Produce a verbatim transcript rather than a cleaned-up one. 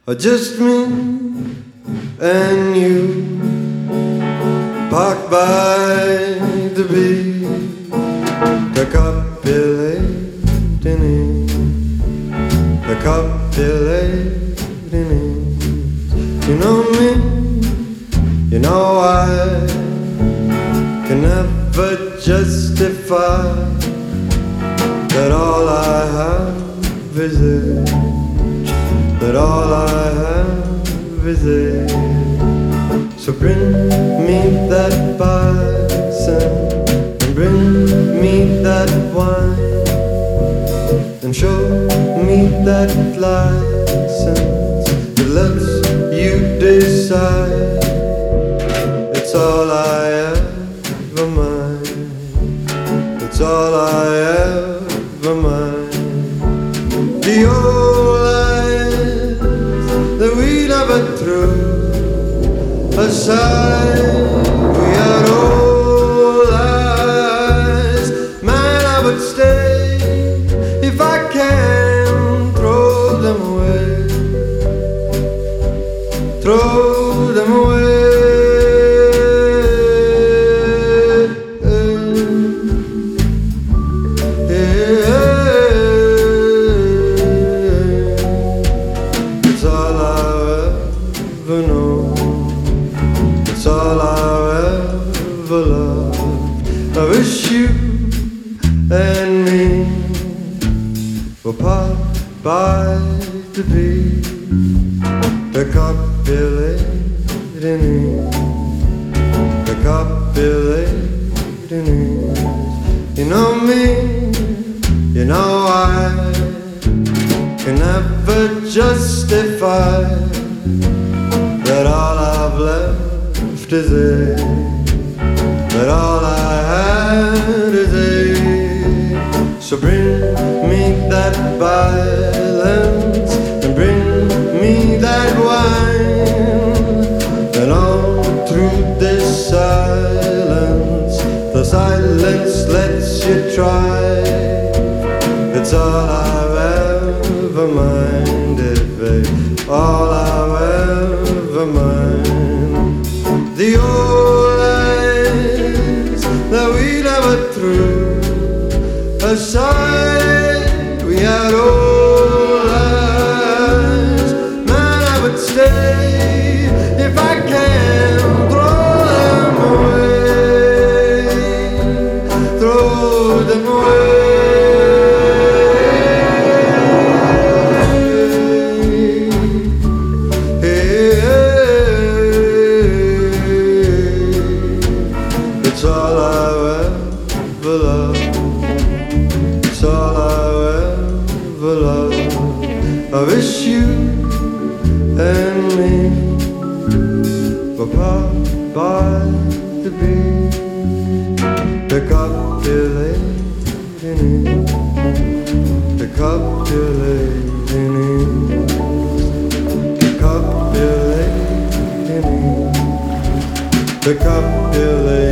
Or just me and you, parked by the beach, recopulating it, recopulating it. You know me, you know I can never justify that all I have is it, that all I have is it. So bring me that bison and bring me that wine and show me that license that lets you decide. It's all I ever mind, it's all I ever mind. The old lies that we never threw aside, we had old lies. Man, I would stay if I can throw them away, throw them away. It's all I ever know, it's all I've ever loved. I wish you and me were part by the beach, recopulating it, recopulating it. You know me, you know I can never justify that all I've left is it, that all I had is it. So bring me that violence and bring me that wine, and all through this silence, the silence lets you try. It's all I've ever minded, babe, all I've ever minded. The old lies that we never threw aside, we had old lies. Man, I would stay if I can throw them away, throw them away. It's all I've ever loved, it's all I've ever loved. I wish you and me were part by the beach, recopulating it, recopulating it, recopulating it, recopulating it.